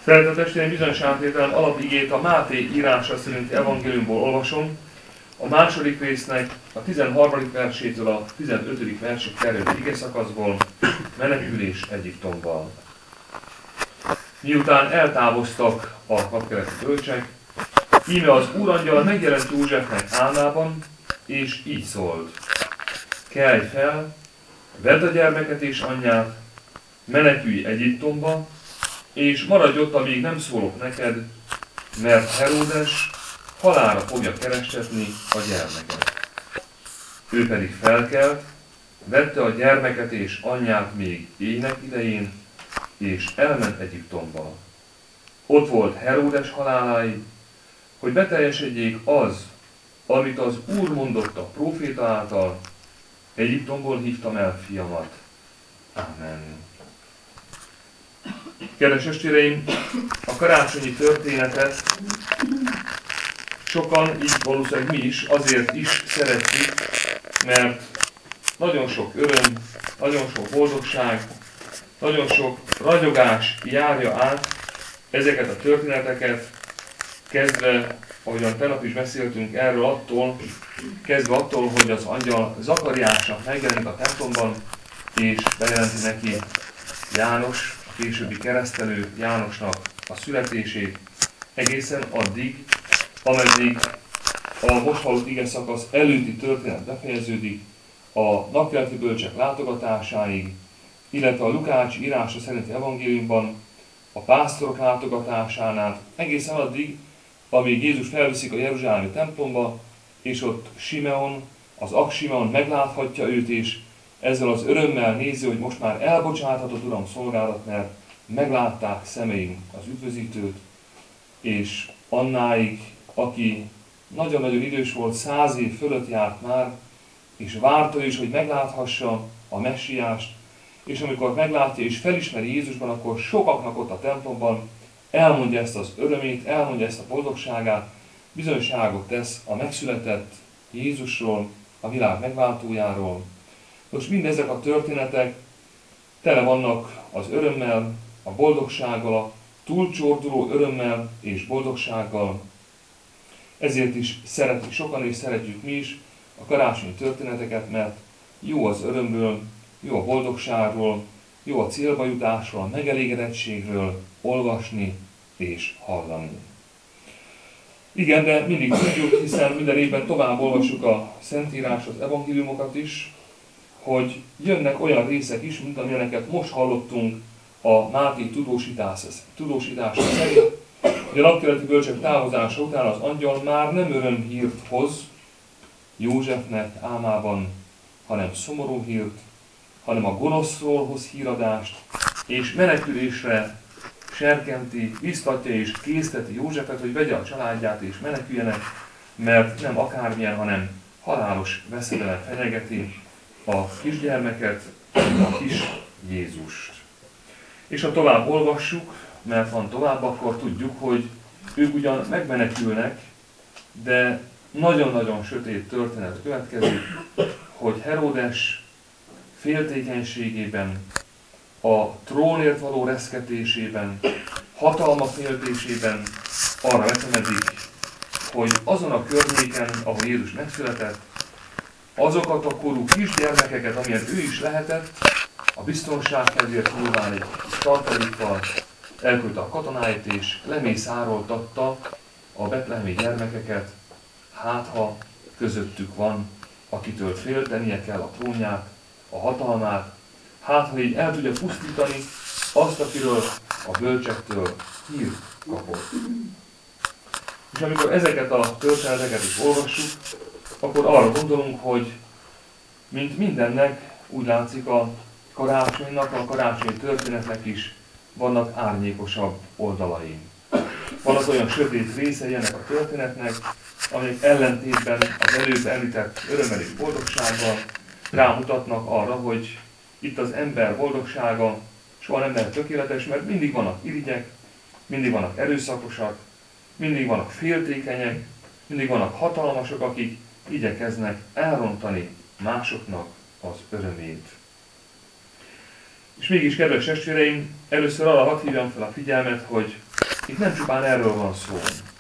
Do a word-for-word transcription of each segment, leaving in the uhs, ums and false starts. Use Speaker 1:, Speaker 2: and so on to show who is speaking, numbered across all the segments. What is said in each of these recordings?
Speaker 1: Szeretett testvéreim, bizonyságtételem alapigét a Máté írása szerinti evangéliumból olvasom, a második résznek a tizenharmadik versétől a tizenötödik versig terjedő igeszakaszból, menekülés Egyiptomban. Miután eltávoztak a napkeleti bölcsek, íme az úrangyal megjelent Józsefnek álmában, és így szólt: kelj fel, vedd a gyermeket és anyját, menekülj Egyiptomba, és maradj ott, amíg nem szólok neked, mert Heródes halálra fogja kerestetni a gyermeket. Ő pedig felkelt, vette a gyermeket és anyját még éjnek idején, és elment Egyiptomba. Ott volt Heródes haláláig, hogy beteljesedjék az, amit az Úr mondott a próféta által: Egyiptomból hívtam el fiamat. Amen. Kedves testvéreim, a karácsonyi történetet sokan, így valószínűleg mi is, azért is szeretjük, mert nagyon sok öröm, nagyon sok boldogság, nagyon sok ragyogás járja át ezeket a történeteket, kezdve, ahogyan tegnap is beszéltünk erről, attól, kezdve attól, hogy az angyal Zakariásnak megjelenik a templomban, és bejelenti neki János, a későbbi keresztelő Jánosnak a születését, egészen addig, ameddig a most hallott ige szakasz előtti történet befejeződik, a napkeleti bölcsek látogatásáig, illetve a Lukács írása szerinti evangéliumban a pásztorok látogatásánál, egészen addig, amíg Jézus felviszik a jeruzsálemi templomba, és ott Simeon, az Ak Simeon megláthatja őt, és ezzel az örömmel nézi, hogy most már elbocsáthatott Uram szolgálat, mert meglátták szemeim az üdvözítőt, és Annáig, aki nagyon-nagyon idős volt, száz év fölött járt már, és várta is, hogy megláthassa a messiást, és amikor meglátja és felismeri Jézusban, akkor sokaknak ott a templomban elmondja ezt az örömét, elmondja ezt a boldogságát, bizonyságot tesz a megszületett Jézusról, a világ megváltójáról. Most mindezek a történetek tele vannak az örömmel, a boldogsággal, a túlcsorduló örömmel és boldogsággal. Ezért is szeretik sokan, és szeretjük mi is a karácsonyi történeteket, mert jó az örömből, jó a boldogságról, jó a célba jutásról, a megelégedettségről olvasni és hallani. Igen, de mindig tudjuk, hiszen minden évben tovább olvassuk a Szentírás, az evangéliumokat is, hogy jönnek olyan részek is, mint amilyeneket most hallottunk a Máté tudósítása, tudósítása szerint, hogy a napkeleti bölcsek távozása után az angyal már nem örömhírt hoz Józsefnek álmában, hanem szomorú hírt, hanem a gonoszról hoz híradást, és menekülésre serkenti, biztatja és készteti Józsefet, hogy vegye a családját és meneküljenek, mert nem akármilyen, hanem halálos veszedelem fenyegeti a kisgyermeket, a kis Jézust. És ha tovább olvassuk, mert van tovább, akkor tudjuk, hogy ők ugyan megmenekülnek, de nagyon-nagyon sötét történet következik, hogy Heródes féltékenységében, a trónért való reszketésében, hatalma féltésében arra vetemedik, hogy azon a környéken, ahol Jézus megszületett, azokat a korú kisgyermekeket, amilyen ő is lehetett, a biztonság kedvéért nyilván egy tartalékkal elküldte a katonáit, és lemészároltatta a betlehemi gyermekeket, hát ha közöttük van, akitől féltenie kell a trónját, a hatalmát, hát ha így el tudja pusztítani azt, akiről a bölcsektől hírt kapott. És amikor ezeket a történeteket is olvassuk, akkor arra gondolunk, hogy mint mindennek, úgy látszik a karácsonynak, a karácsonyi történetnek is vannak árnyékosabb oldalai. Vannak olyan sötét részei ennek a történetnek, amelyek ellentétben az előbb említett örömmel és boldogsággal rámutatnak arra, hogy itt az ember boldogsága soha nem lehet tökéletes, mert mindig vannak irigyek, mindig vannak erőszakosak, mindig vannak féltékenyek, mindig vannak hatalmasok, akik igyekeznek elrontani másoknak az örömét. És mégis, kedves testvéreim, először arra hadd hívjam fel a figyelmet, hogy itt nem csupán erről van szó.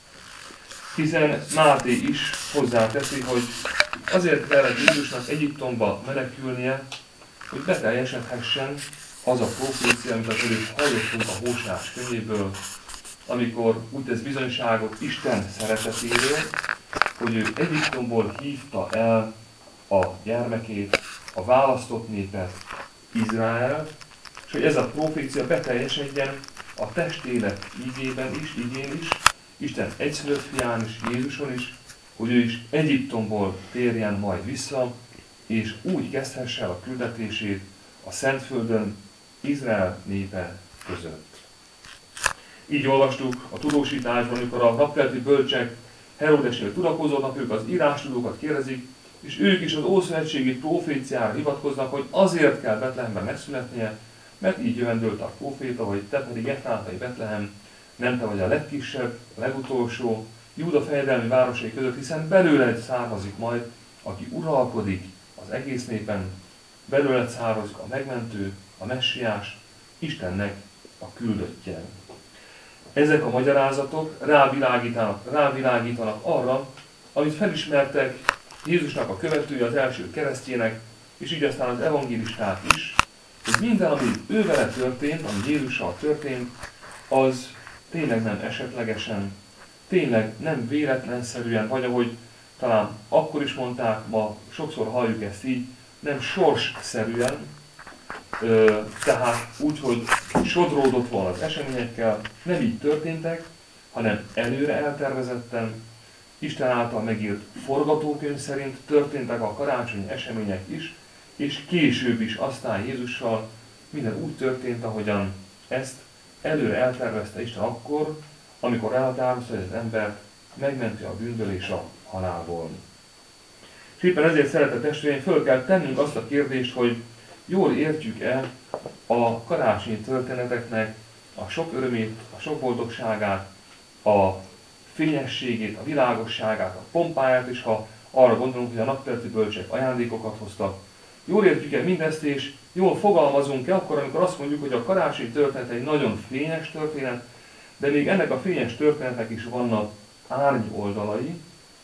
Speaker 1: Hiszen Máté is hozzáteszi, hogy azért kellett Jézusnak Egyiptomba menekülnie, hogy beteljesedhessen az a profécia, amit az előbb hallottunk a Hóseás könyvéből, amikor úgy tesz bizonyságot Isten szeretetéről, hogy ő Egyiptomból hívta el a gyermekét, a választott népet, Izraelt, és hogy ez a profécia beteljesedjen a testélet ígében is, igén is, Isten egyszülött fián is, Jézuson is, hogy ő is Egyiptomból térjen majd vissza, és úgy kezdhesse el a küldetését a Szentföldön Izrael népe között. Így olvastuk a tudósításban, amikor a napkeleti bölcsek Heródesnél tudakozódnak, ők az írástudókat kérdezik, és ők is az ószövetségi proféciára hivatkoznak, hogy azért kell Betlehemben megszületnie, mert így jövendőlt a proféta, hogy te pedig Efrátai Betlehem, nem te vagy a legkisebb, a legutolsó Júda fejedelmi városai között, hiszen belőled származik majd, aki uralkodik az egész népen, belőled származik a megmentő, a messiás, Istennek a küldöttje. Ezek a magyarázatok rávilágítanak, rávilágítanak arra, amit felismertek Jézusnak a követői, az első keresztjének, és így aztán az evangélisták is, hogy minden, ami ő vele történt, ami Jézussal történt, az tényleg nem esetlegesen, tényleg nem véletlenszerűen, vagy ahogy talán akkor is mondták, ma sokszor halljuk ezt így, nem sorsszerűen, tehát úgy, hogy sodródott volna az eseményekkel, nem így történtek, hanem előre eltervezetten, Isten által megírt forgatókönyv szerint történtek a karácsonyi események is, és később is aztán Jézussal minden úgy történt, ahogyan ezt előre eltervezte Isten akkor, amikor elhatározta, hogy az embert megmenti a bűnből és a halálból. És éppen ezért, szeretett testvéreim, föl kell tennünk azt a kérdést, hogy jól értjük-e a karácsonyi történeteknek a sok örömét, a sok boldogságát, a fényességét, a világosságát, a pompáját, és ha arra gondolunk, hogy a napkeleti bölcsek ajándékokat hoztak, jól értjük-e mindezt, és jól fogalmazunk-e akkor, amikor azt mondjuk, hogy a karácsonyi történet egy nagyon fényes történet, de még ennek a fényes történetnek is vannak árny oldalai,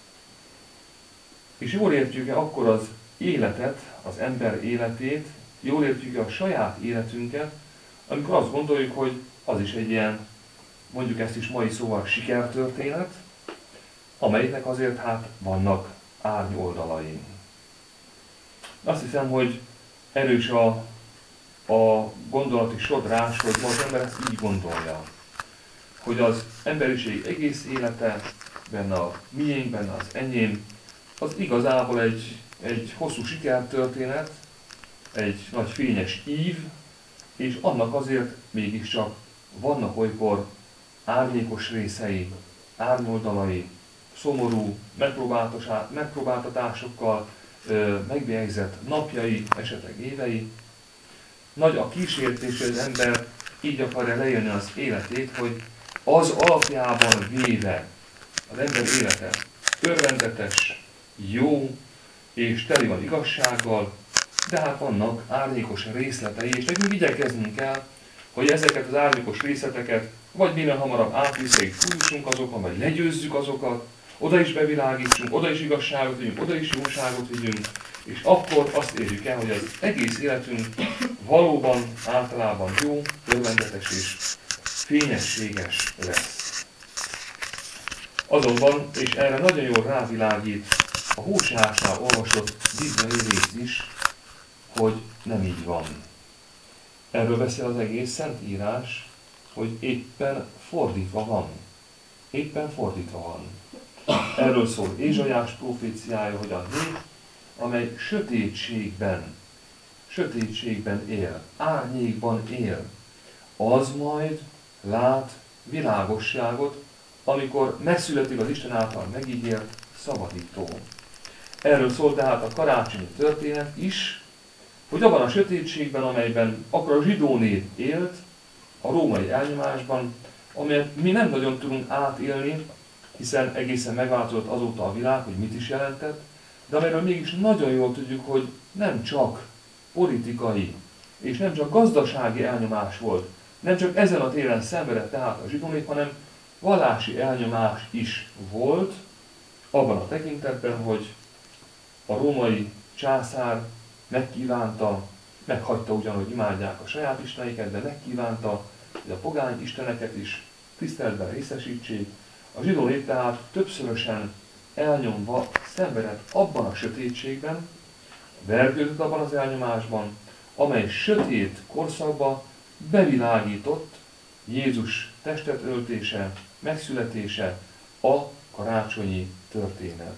Speaker 1: és jól értjük-e akkor az életet, az ember életét, jól értjük-e a saját életünket, amikor azt gondoljuk, hogy az is egy ilyen, mondjuk ezt is mai szóval, sikertörténet, amelynek azért hát vannak árny oldalai. Azt hiszem, hogy erős a, a gondolati sodrás, hogy ma az ember ezt így gondolja, hogy az emberiség egész élete, benne a miénk, benne az enyém, az igazából egy, egy hosszú sikertörténet, egy nagy fényes ív, és annak azért mégiscsak vannak olykor árnyékos részei, árnyoldalai, szomorú megpróbáltatásokkal megbélyegzett napjai, esetleg évei. Nagy a kísértés, hogy az ember így akarja leélni az életét, hogy az alapjában véve az ember élete örvendetes, jó és teli van igazsággal, de hát vannak árnyékos részletei, és nekünk igyekeznünk kell, hogy ezeket az árnyékos részleteket vagy minél hamarabb átvisszék, fújtsunk azokon, vagy legyőzzük azokat, oda is bevilágítsunk, oda is igazságot vigyünk, oda is jóságot vigyünk, és akkor azt érjük el, hogy az egész életünk valóban általában jó, örvendetes és fényességes lesz. Azonban, és erre nagyon jól rávilágít a Hóseásnál olvasott bibliai rész is, hogy nem így van. Erről beszél az egész Szentírás, hogy éppen fordítva van. Éppen fordítva van. Erről szól Ézsaiás proféciája, hogy a nép, amely sötétségben, sötétségben él, árnyékban él, az majd lát világosságot, amikor megszületik az Isten által megígért szabadító. Erről szól tehát a karácsonyi történet is, hogy abban a sötétségben, amelyben akkor a zsidó nép élt, a római elnyomásban, amelyet mi nem nagyon tudunk átélni, hiszen egészen megváltozott azóta a világ, hogy mit is jelentett, de amelyről mégis nagyon jól tudjuk, hogy nem csak politikai és nem csak gazdasági elnyomás volt, nem csak ezen a téren szenvedett tehát a zsidó nép, hanem vallási elnyomás is volt, abban a tekintetben, hogy a római császár megkívánta, meghagyta ugyan, hogy imádják a saját isteneiket, de megkívánta, hogy a pogány isteneket is tiszteletben részesítsék. A zsidó nép tehát többszörösen elnyomva szenvedett abban a sötétségben, vergődött abban az elnyomásban, amely sötét korszakba bevilágított Jézus testet öltése, megszületése, a karácsonyi történet.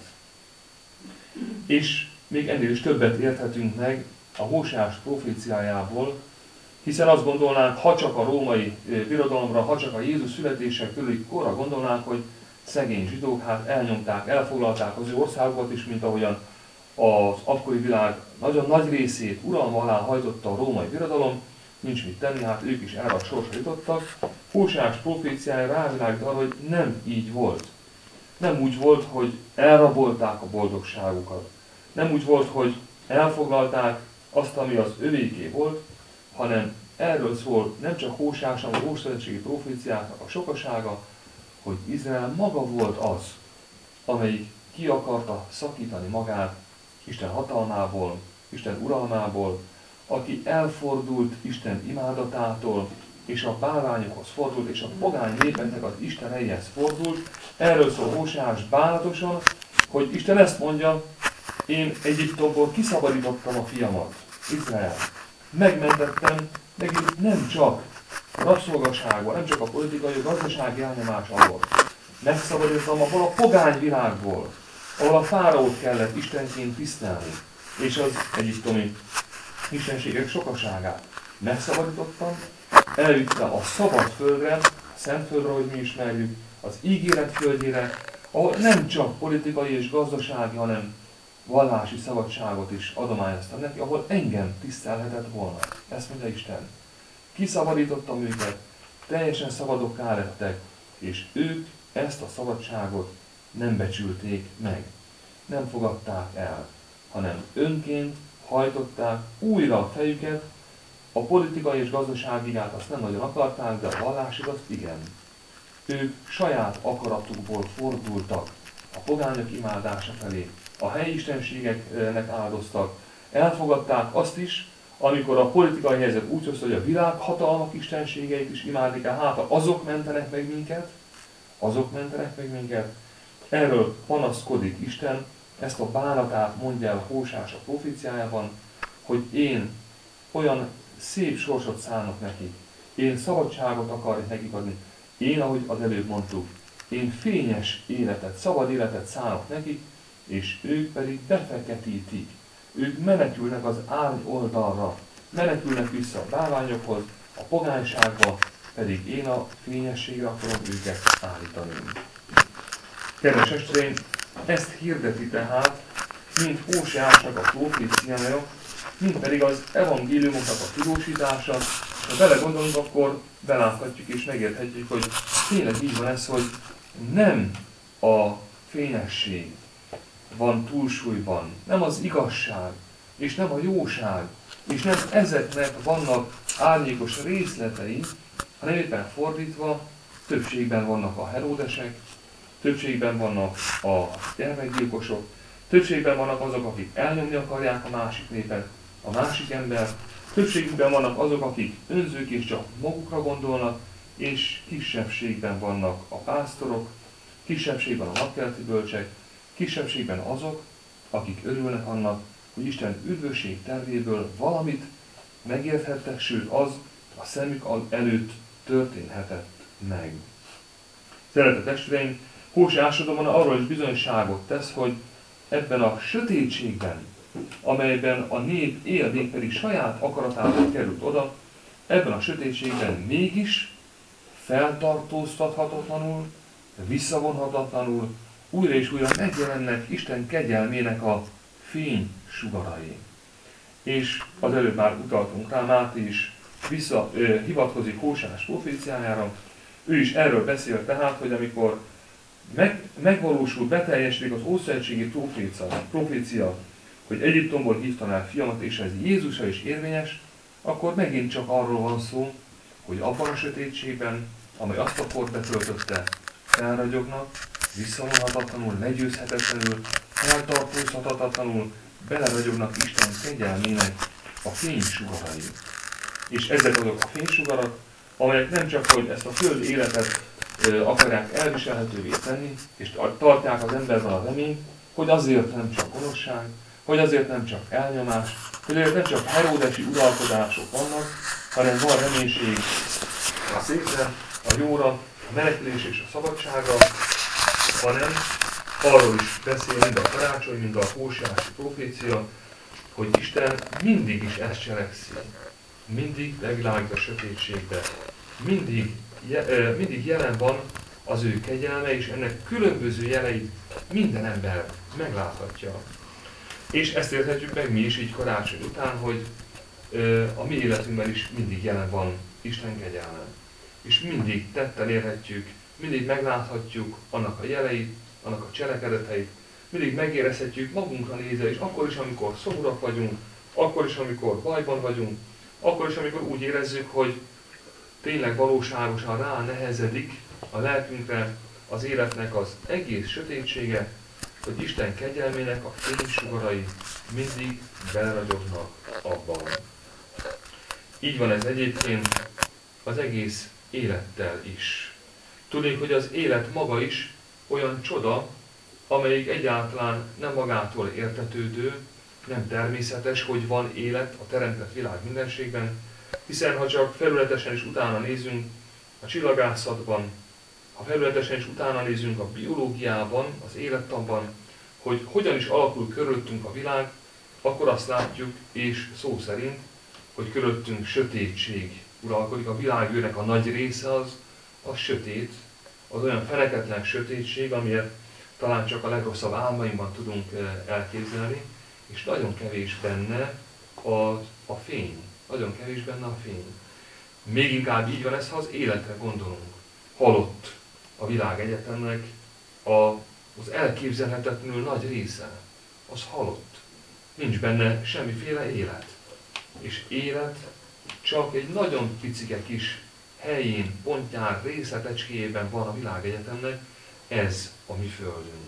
Speaker 1: És még ennél is többet érthetünk meg a Hóseás proféciájából, hiszen azt gondolnánk, ha csak a római birodalomra, ha csak a Jézus születése körüli korra gondolnánk, hogy szegény zsidók hát elnyomták, elfoglalták az ő országokat is, mint ahogyan az akkori világ nagyon nagy részét uralma alá hajtotta a római birodalom, nincs mit tenni, hát ők is erre a sorsra jutottak. Hóseás proféciája rávilágít arra, hogy nem így volt. Nem úgy volt, hogy elrabolták a boldogságukat. Nem úgy volt, hogy elfoglalták azt, ami az övéké volt, hanem erről szól nem csak Hóseás, hanem a ószövetségi proféciáknak a sokasága, hogy Izrael maga volt az, amelyik ki akarta szakítani magát Isten hatalmából, Isten uralmából, aki elfordult Isten imádatától, és a bálványokhoz fordult, és a pogány népeknek az isteneihez fordult. Erről szól Hóseás bánatosan, hogy Isten ezt mondja, én Egyiptomból kiszabadítottam a fiamat, Izrael. Megmentettem megint nem csak a rabszolgaságból, nem csak a politikai, a gazdasági elnyomás alól. Megszabadítottam abból a pogány világból, ahol a fáraót kellett istenként tisztelni, és az egyiptomi istenségek sokaságát. Megszabadítottam, elvittem a szabad földre, a szent földre, hogy mi ismerjük, az ígéret földjére, ahol nem csak politikai és gazdasági, hanem vallási szabadságot is adományoztam neki, ahol engem tisztelhetett volna. Ezt mondja Isten. Kiszabadítottam őket, teljesen szabadokká lettek, és ők ezt a szabadságot nem becsülték meg. Nem fogadták el, hanem önként hajtották újra a fejüket, a politikai és gazdaságigát azt nem nagyon akarták, de a vallásit azt igen. Ők saját akaratukból fordultak a pogányok imádása felé, a helyi istenségeknek áldoztak, elfogadták azt is, amikor a politikai helyzet úgy hozta, hogy a világhatalmak istenségeit is imádik el, hát azok mentenek meg minket, azok mentenek meg minket. Erről panaszkodik Isten, ezt a bánatát mondja el Hóseás a proféciájában, hogy én olyan szép sorsot szánok nekik, én szabadságot akarok nekik adni, én, ahogy az előbb mondtuk, én fényes életet, szabad életet szánok nekik, és ők pedig befeketítik. Ők menekülnek az árny oldalra, menekülnek vissza a bálványokhoz, a pogányságba, pedig én a fényességre akarom őket állítani. Kedves testvéreim, ezt hirdeti tehát, mind Hóseásnak a proféciája, mind pedig az evangéliumoknak a tudósítása. Ha belegondolunk, akkor beláthatjuk és megérthetjük, hogy tényleg így van ez, hogy nem a fényesség van túlsúlyban, nem az igazság, és nem a jóság, és nem ezeknek vannak árnyékos részletei, hanem éppen fordítva, többségben vannak a Heródesek, többségben vannak a gyermekgyilkosok, többségben vannak azok, akik elnyomni akarják a másik népet, a másik ember, többségben vannak azok, akik önzők és csak magukra gondolnak, és kisebbségben vannak a pásztorok, kisebbségben a napkelti bölcsek, kisebbségben azok, akik örülnek annak, hogy Isten üdvösség tervéből valamit megérthettek, sőt az a szemük előtt történhetett meg. Szeretett testvéreim, Hóseás arról is bizonyságot tesz, hogy ebben a sötétségben, amelyben a nép él, mégpedig saját akaratával került oda, ebben a sötétségben mégis feltartóztathatatlanul, visszavonhatatlanul, újra és újra megjelennek Isten kegyelmének a fénysugarai. És az előbb már utaltunk rá, Máté is vissza, ö, hivatkozik Hóseás proféciájára. Ő is erről beszél tehát, hogy amikor meg, megvalósul, beteljesedik az ószövetségi profécia, profécia, hogy Egyiptomból hívtam el fiamat, és ez Jézusra is érvényes, akkor megint csak arról van szó, hogy abban a sötétségben, amely azt a kort betöltötte, felragyognak, visszavonhatatlanul, legyőzhetetlenül, feltartózhatatlanul beleragyognak Isten kegyelmének a fénysugarai. És ezek azok a fénysugarak, amelyek nem csak, hogy ezt a föld életet ö, akarják elviselhetővé tenni, és tartják az emberben a reményt, hogy azért nem csak gonoszság, hogy azért nem csak elnyomás, hogy azért nem csak heródesi uralkodások vannak, hanem van reménység a szépre, a jóra, a menekülés és a szabadságra, hanem arról is beszél mind a karácsony, mind a hósiási profécia, hogy Isten mindig is ezt cselekszi. Mindig bevilágít a sötétségbe. Mindig, je, mindig jelen van az ő kegyelme, és ennek különböző jeleit minden ember megláthatja. És ezt érthetjük meg mi is így karácsony után, hogy a mi életünkben is mindig jelen van Isten kegyelme. És mindig tetten érhetjük, mindig megláthatjuk annak a jeleit, annak a cselekedeteit, mindig megérezhetjük magunkra nézve, és akkor is, amikor szomorúak vagyunk, akkor is, amikor bajban vagyunk, akkor is, amikor úgy érezzük, hogy tényleg valóságosan rá nehezedik a lelkünkre az életnek az egész sötétsége, hogy Isten kegyelmének a fénysugarai mindig beleragyognak abban. Így van ez egyébként az egész élettel is. Tudnék, hogy az élet maga is olyan csoda, amelyik egyáltalán nem magától értetődő, nem természetes, hogy van élet a teremtett világ mindenségben, hiszen ha csak felületesen is utána nézünk a csillagászatban, ha felületesen is utána nézünk a biológiában, az élettanban, hogy hogyan is alakul körülöttünk a világ, akkor azt látjuk, és szó szerint, hogy körülöttünk sötétség uralkodik. A világűrnek a nagy része az, az sötét, az olyan feneketlen sötétség, amilyet talán csak a legrosszabb álmainkban tudunk elképzelni, és nagyon kevés benne a, a fény. Nagyon kevés benne a fény. Még inkább így van ez, ha az életre gondolunk. Halott a világegyetemnek a, az elképzelhetetlenül nagy része. Az halott. Nincs benne semmiféle élet. És élet csak egy nagyon picike kis helyén, pontján, részletecskéjében van a világegyetemnek, ez a mi földünk.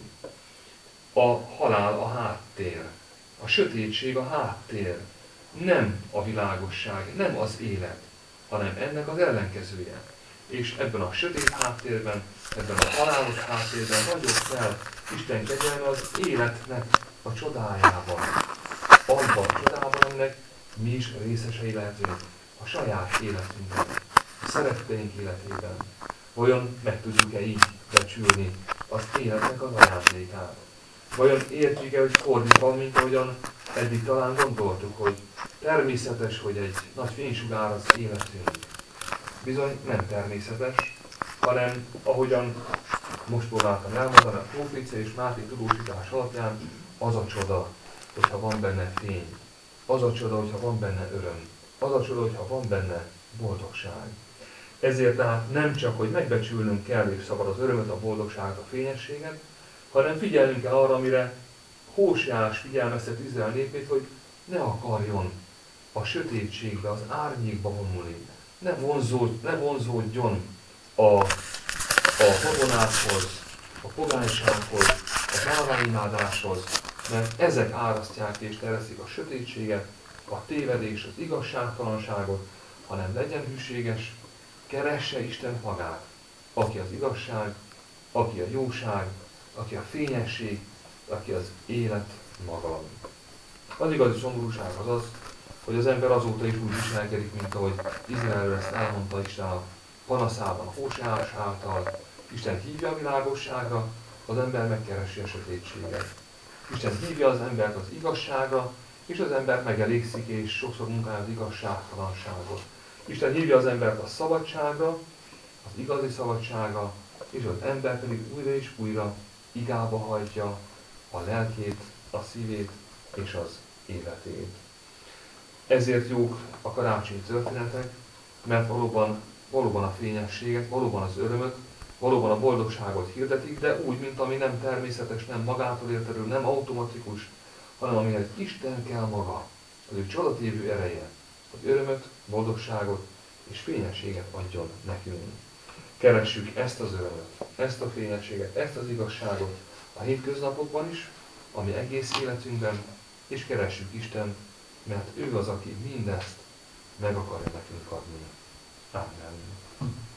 Speaker 1: A halál a háttér, a sötétség a háttér, nem a világosság, nem az élet, hanem ennek az ellenkezője. És ebben a sötét háttérben, ebben a halálos háttérben ragyog fel Isten kegyelme az életnek a csodájában. Abban a csodában, aminek mi is részesei lehetünk a saját életünkben, a szeretteink életében. Vajon meg tudjuk-e így becsülni az életnek az ajándékát? Vajon értjük-e, hogy fordítva, mint ahogyan eddig talán gondoltuk, hogy természetes, hogy egy nagy fénysugár az életünk? Bizony nem természetes, hanem ahogyan most próbáltam elmondani a profécia és Máté tudósítás alapján, az a csoda, hogyha van benne fény. Az a csoda, hogyha van benne öröm. Az a csoda, hogyha van benne boldogság. Ezért tehát nem csak, hogy megbecsülnünk kell és szabad az örömöt, a boldogságot, a fényességet, hanem figyelnünk kell arra, amire Hóseás figyelmeztet Izrael népét, hogy ne akarjon a sötétségbe, az árnyékba vonulni. Ne, vonzód, ne vonzódjon a, a katonákhoz, a pogánysághoz, a bálványimádáshoz, mert ezek árasztják és teresztik a sötétséget, a tévedés, az igazságtalanságot, hanem legyen hűséges, keresse Isten magát, aki az igazság, aki a jóság, aki a fényesség, aki az élet maga. Az igazi szomorúság az az, hogy az ember azóta is úgy viselkedik, mint ahogy Izraelről ezt elmondta Isten a panaszában, a Hóseás által. Isten hívja a világosságra, az ember megkeresi a sötétséget. Isten hívja az embert az igazságra, és az ember megelégszik, és sokszor munkálja az igazságtalanságot. Isten hívja az embert a szabadságra, az igazi szabadságra, és az ember pedig újra és újra igába hajtja a lelkét, a szívét és az életét. Ezért jók a karácsonyi történetek, mert valóban, valóban a fényességet, valóban az örömöt, valóban a boldogságot hirdetik, de úgy, mint ami nem természetes, nem magától értetődő, nem automatikus, hanem amihez Isten kell maga, az ő csodatévő ereje, hogy örömöt, boldogságot és fényességet adjon nekünk. Keressük ezt az örömöt, ezt a fényességet, ezt az igazságot a hétköznapokban is, ami egész életünkben, és keressük Isten, mert ő az, aki mindezt meg akarja nekünk adni. Amen.